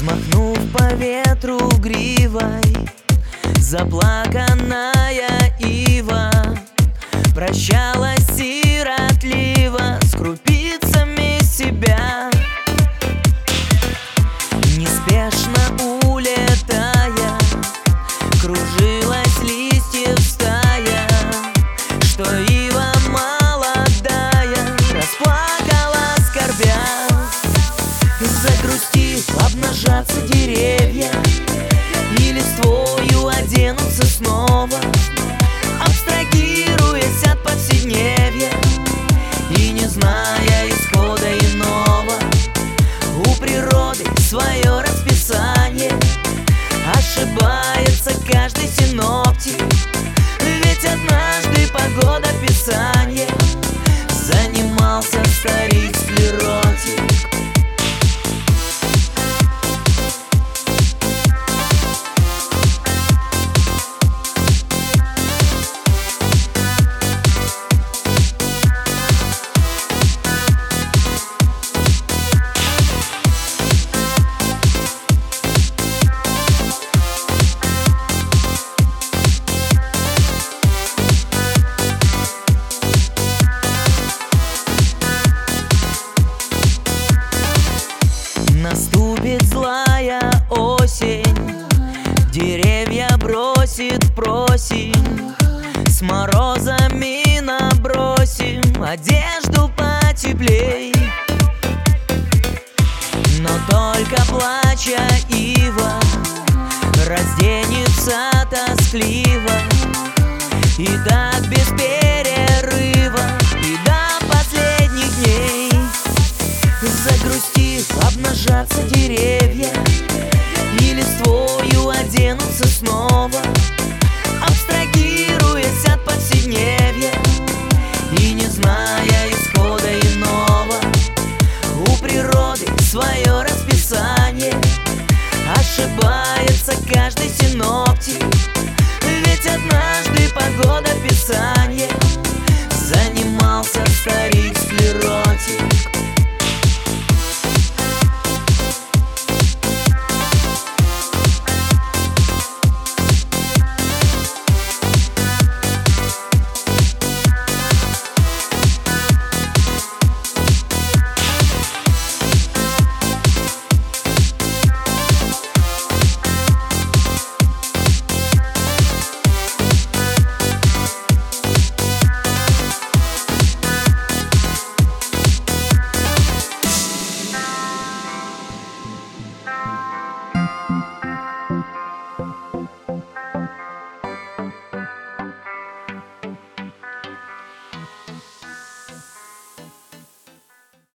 Взмахнув по ветру гривой, заплаканная ива прощалась сиротливо с крупицами себя. Неспешно улетая, кружилась листьев стая, что ива молодая расплакала скорбя. Загрустив, обнажатся деревья, и листвою оденутся снова, абстрагируясь от повседневья и не зная исхода иного. У природы свое расписание, ошибается каждый синоптик, ведь однажды погодописание занимался старик-склеротик. Наступит злая осень, деревья бросит просим, с морозами набросим одежду потеплей. Но только плача ива разденется тоскливо, и так без перерыва и до последних дней. Загрустив, обнажатся деревья, и листвою оденутся снова, абстрагируясь от повседневья и не зная исхода иного. У природы свое расписание, ошибается каждый синоптик,